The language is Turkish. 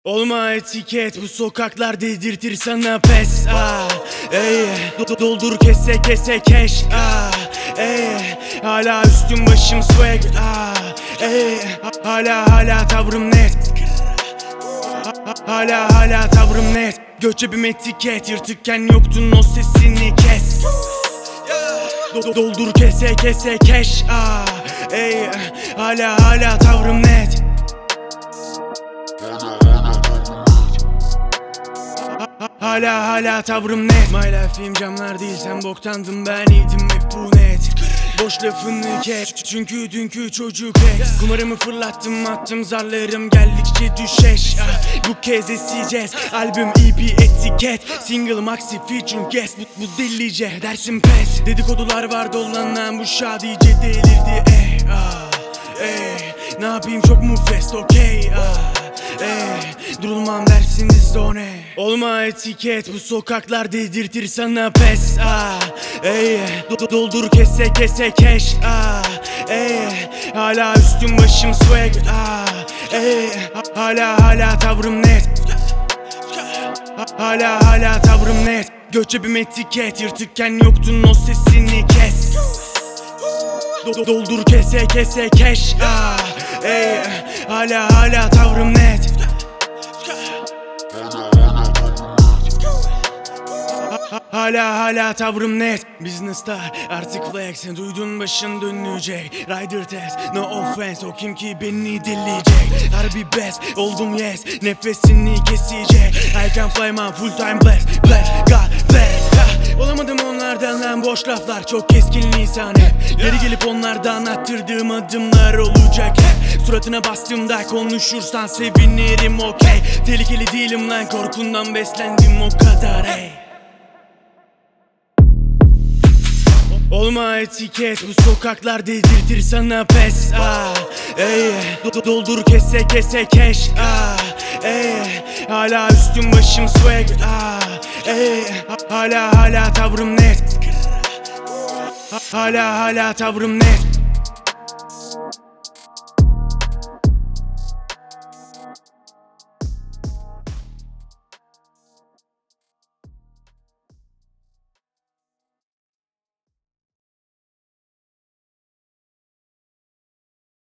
Olma etiket, bu sokaklar dedirtir sana pes. Doldur kese kese cash. Hala üstüm başım swag. Hala tavrım net. Hala tavrım net. Göçebim etiket, yırtıkken yoktun, o sesini kes. Doldur kese kese cash. Hala tavrım net. Hala tavrım net. My life'im camlar değil, sen boktandın, ben iyiydim hep bu net. Boş lafını kes, çünkü dünkü çocuk ex. Kumarımı fırlattım, attım zarlarım, geldikçe düşeş. Bu kez eseceğiz, albüm EP etiket. Single maxi feature guest, bu delice dersin pes. Dedikodular var dolanan, bu şadice delirdi. Ne yapayım, çok mu fest, okey. Durulmam dersiniz o ne? Olma etiket, bu sokaklar dedirtir sana pes. Doldur kese kese cash. Hala üstüm başım swag. Hala tavrım net. Hala tavrım net. Göçebim etiket, yırtıkken yoktun, o sesini kes. Doldur kese kese cash. Hala tavrım net. Hala tavrım net. Business'ta artık flex, duydun başın dönecek. Rider test, no offense, o kim ki beni dinleyecek. Harbi best, oldum yes, nefesini kesecek. I can fly my full time blast, God bless. Olamadım onlardan lan, boş laflar, çok keskin lisan hep. Geri gelip onlardan attırdığım adımlar olacak hep. Suratına bastığımda konuşursan sevinirim, okey. Tehlikeli değilim lan, korkundan beslendim, o kadar Olma etiket, bu sokaklar dedirtir sana pes. Doldur kese kese cash. Hala üstüm başım swag. Hala tavrım net. Hala tavrım net.